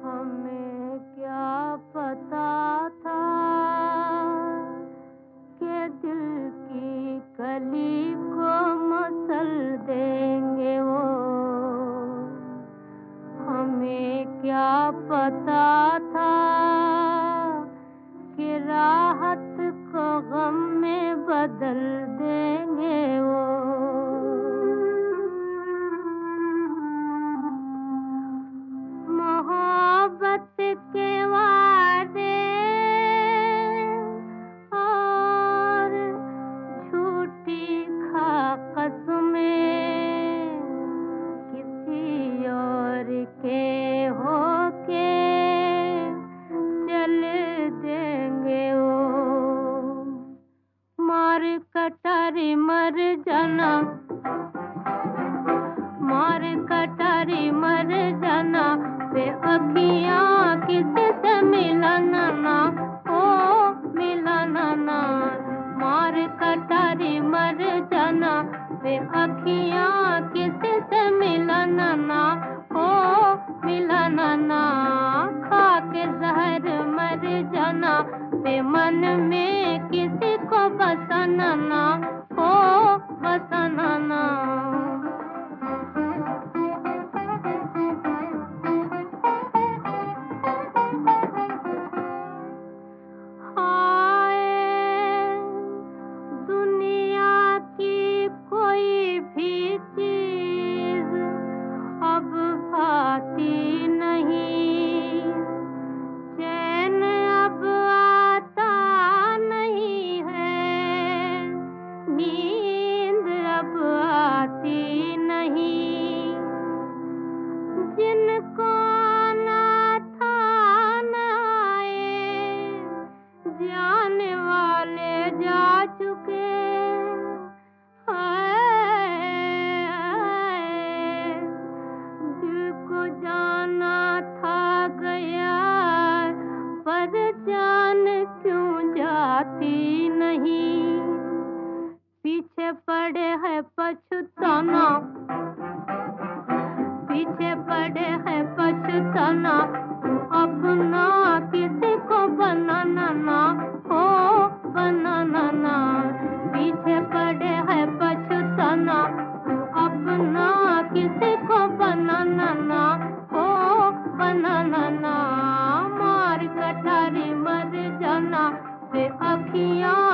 हमें क्या पता था कि दिल की कली को मसल देंगे वो। हमें क्या पता था कि राहत को गम में बदल देंगे वो। मोहब्बत के वादे और झूठी कसमें किसी और के होके चल देंगे वो। मार कटारी मर जाना, मार कटारी मर जाना, वे अखियाँ किसी से मिलाना ना, ओ मिलाना ना। मार कटारी मर जाना, वे अखियाँ किसी से मिलाना ना, ओ मिलाना ना। खा के जहर मर जाना, वे मन में किसी को बसाना ना, ओ बसाना ना। दुनिया की कोई भी चीज अब भाती नहीं, चैन अब आता नहीं है, नींद अब आती नहीं। जिनको आना था न आए, जाने वाले जा चुके। दिल को जाना था गया, पर जान क्यों जाती नहीं। पीछे पड़े है पछताना, पीछे पड़े है पछताना, अपना किसी को बनाना ना, हो बनाना ना। पीछे पड़े है पछताना, अपना किसी को बनाना ना, हो बनाना ना। मार कटारी मर जाना, वे अखियाँ